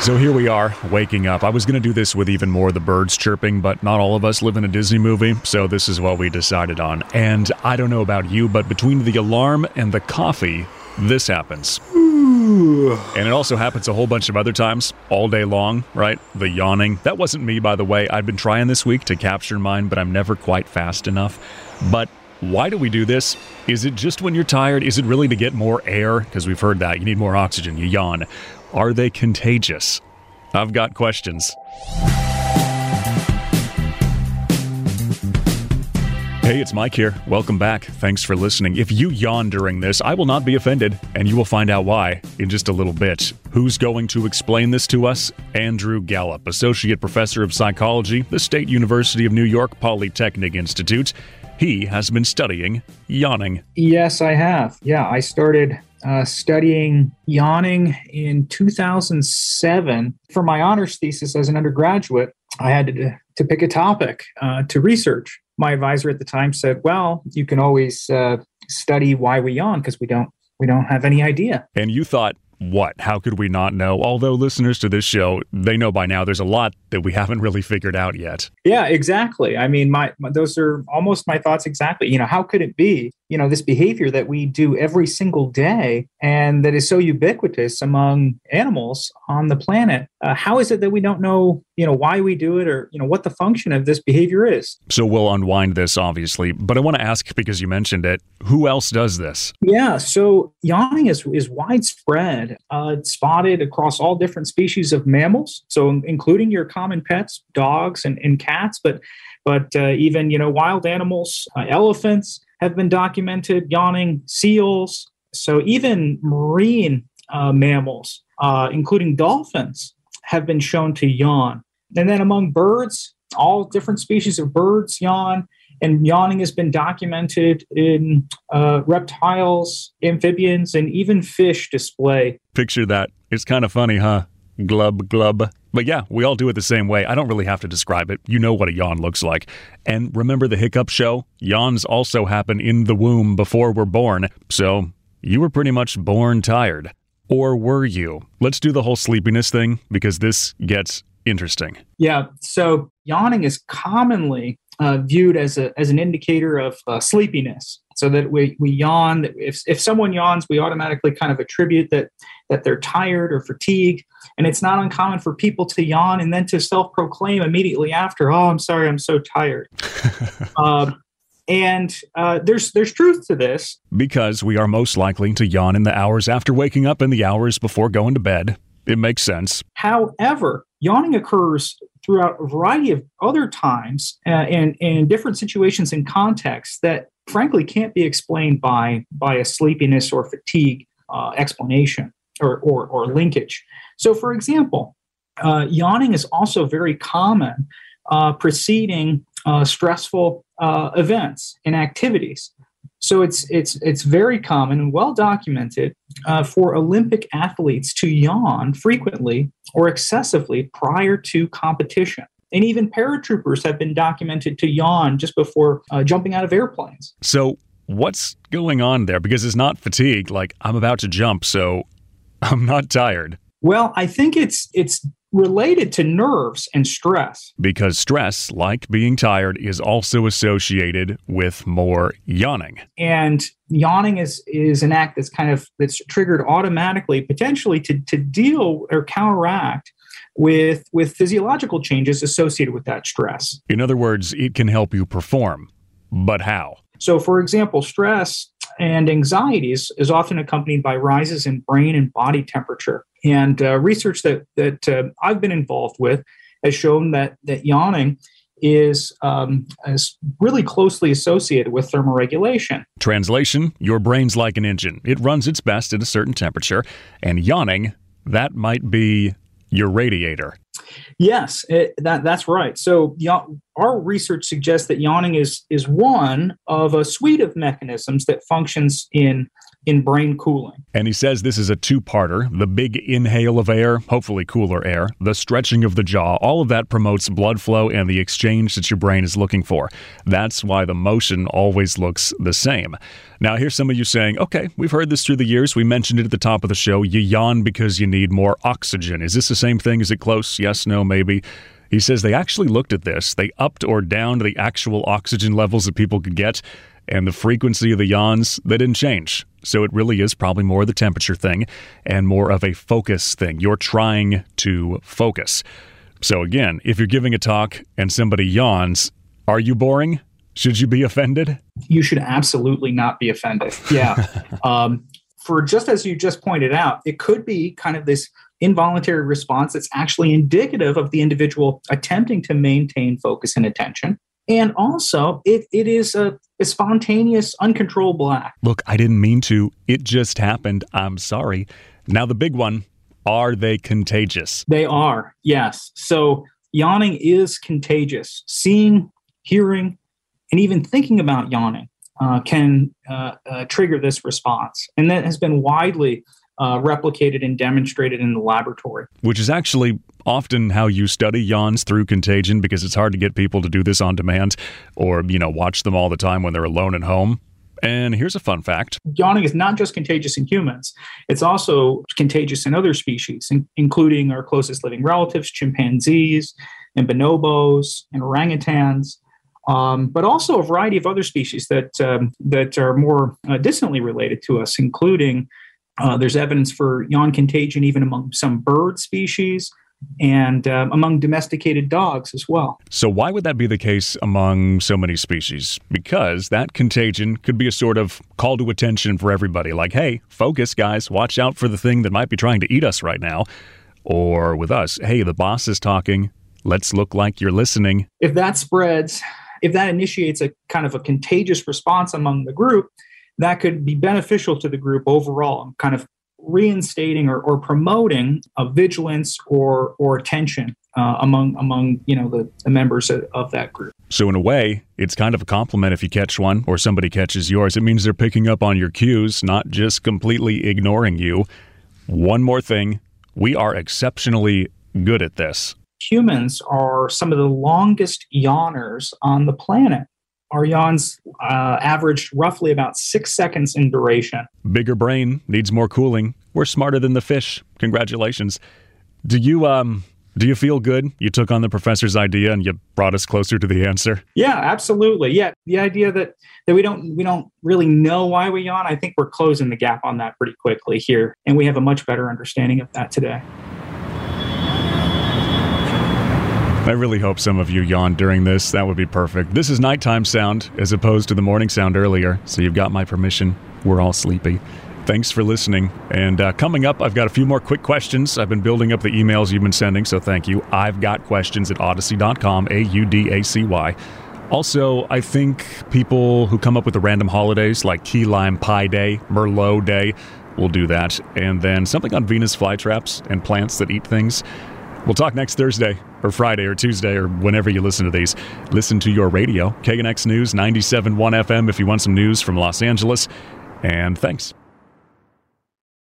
So here we are, waking up. I was going to do this with even more of the birds chirping, but not all of us live in a Disney movie, so this is what we decided on. And I don't know about you, but between the alarm and the coffee, this happens. And it also happens a whole bunch of other times, all day long, right? The yawning. That wasn't me, by the way. I've been trying this week to capture mine, but I'm never quite fast enough. But why do we do this? Is it just when you're tired? Is it really to get more air? Because we've heard that. You need more oxygen. You yawn. Are they contagious? I've got questions. Hey, it's Mike here. Welcome back. Thanks for listening. If you yawn during this, I will not be offended, and you will find out why in just a little bit. Who's going to explain this to us? Andrew Gallup, Associate Professor of Psychology, the State University of New York Polytechnic Institute. He has been studying yawning. Yes, I have. Yeah, I started studying yawning in 2007. For my honors thesis as an undergraduate, I had to pick a topic to research. My advisor at the time said, well, you can always study why we yawn because we don't have any idea. And you thought, what? How could we not know? Although listeners to this show, they know by now there's a lot that we haven't really figured out yet. Yeah, exactly. I mean, those are almost my thoughts exactly. How could it be, this behavior that we do every single day and that is so ubiquitous among animals on the planet? How is it that we don't know, why we do it or, what the function of this behavior is? So we'll unwind this, obviously, but I want to ask, because you mentioned it, who else does this? Yeah, so yawning is widespread. It's spotted across all different species of mammals, so including your common pets, dogs and cats, but even, wild animals, elephants have been documented yawning, seals. So even marine mammals, including dolphins, have been shown to yawn. And then among birds, all different species of birds yawn, and yawning has been documented in reptiles, amphibians, and even fish display. Picture that. It's kind of funny, huh? Glub, glub. But yeah, we all do it the same way. I don't really have to describe it. You know what a yawn looks like. And remember the hiccup show? Yawns also happen in the womb before we're born. So you were pretty much born tired. Or were you? Let's do the whole sleepiness thing because this gets interesting. Yeah, so yawning is commonly viewed as an indicator of sleepiness. So that we yawn. If someone yawns, we automatically kind of attribute that they're tired or fatigued. And it's not uncommon for people to yawn and then to self-proclaim immediately after, "Oh, I'm sorry, I'm so tired." And there's truth to this. Because we are most likely to yawn in the hours after waking up and the hours before going to bed. It makes sense. However, yawning occurs throughout a variety of other times and in different situations and contexts that frankly can't be explained by a sleepiness or fatigue explanation or linkage. So, for example, yawning is also very common preceding stressful events and activities. So it's very common and well documented for Olympic athletes to yawn frequently or excessively prior to competition. And even paratroopers have been documented to yawn just before jumping out of airplanes. So what's going on there? Because it's not fatigue, like I'm about to jump, so I'm not tired. Well, I think it's related to nerves and stress. Because stress, like being tired, is also associated with more yawning. And yawning is an act that's triggered automatically, potentially to deal or counteract with physiological changes associated with that stress. In other words, it can help you perform. But how? So, for example, stress and anxiety is often accompanied by rises in brain and body temperature. And research that I've been involved with has shown that yawning is really closely associated with thermoregulation. Translation, your brain's like an engine. It runs its best at a certain temperature. And yawning, that might be your radiator. Yes, that's right. So our research suggests that yawning is one of a suite of mechanisms that functions in in brain cooling. And he says this is a two-parter. The big inhale of air, hopefully cooler air, the stretching of the jaw, all of that promotes blood flow and the exchange that your brain is looking for. That's why the motion always looks the same. Now, here's some of you saying, okay, we've heard this through the years. We mentioned it at the top of the show. You yawn because you need more oxygen. Is this the same thing? Is it close? Yes, no, maybe. He says they actually looked at this. They upped or downed the actual oxygen levels that people could get, and the frequency of the yawns, they didn't change. So it really is probably more of the temperature thing and more of a focus thing. You're trying to focus. So again, if you're giving a talk and somebody yawns, are you boring? Should you be offended? You should absolutely not be offended. Yeah. For just as you just pointed out, it could be kind of this involuntary response that's actually indicative of the individual attempting to maintain focus and attention. And also, it is a spontaneous, uncontrollable act. Look, I didn't mean to. It just happened. I'm sorry. Now, the big one, are they contagious? They are, yes. So yawning is contagious. Seeing, hearing, and even thinking about yawning can trigger this response. And that has been widely replicated and demonstrated in the laboratory. Which is actually often how you study yawns through contagion, because it's hard to get people to do this on demand or, watch them all the time when they're alone at home. And here's a fun fact. Yawning is not just contagious in humans. It's also contagious in other species, including our closest living relatives, chimpanzees and bonobos and orangutans, but also a variety of other species that are more distantly related to us, including there's evidence for yawn contagion even among some bird species and among domesticated dogs as well. So why would that be the case among so many species? Because that contagion could be a sort of call to attention for everybody. Like, hey, focus, guys. Watch out for the thing that might be trying to eat us right now. Or with us, hey, the boss is talking. Let's look like you're listening. If that spreads, if that initiates a kind of a contagious response among the group, that could be beneficial to the group overall, kind of reinstating or promoting a vigilance or attention among the members of that group. So in a way, it's kind of a compliment if you catch one or somebody catches yours. It means they're picking up on your cues, not just completely ignoring you. One more thing, we are exceptionally good at this. Humans are some of the longest yawners on the planet. Our yawns average roughly about 6 seconds in duration. Bigger brain, needs more cooling. We're smarter than the fish. Congratulations. Do you feel good? You took on the professor's idea and you brought us closer to the answer? Yeah, absolutely. Yeah, the idea that we don't really know why we yawn, I think we're closing the gap on that pretty quickly here, and we have a much better understanding of that today. I really hope some of you yawned during this. That would be perfect. This is nighttime sound as opposed to the morning sound earlier, so you've got my permission. We're all sleepy. Thanks for listening. And coming up, I've got a few more quick questions. I've been building up the emails you've been sending, so thank you. I've got questions at Audacy.com, AUDACY. Also, I think people who come up with the random holidays like Key Lime Pie Day, Merlot Day, will do that. And then something on Venus flytraps and plants that eat things. We'll talk next Thursday, or Friday, or Tuesday, or whenever you listen to these. Listen to your radio, KNX News 97.1 FM if you want some news from Los Angeles. And thanks.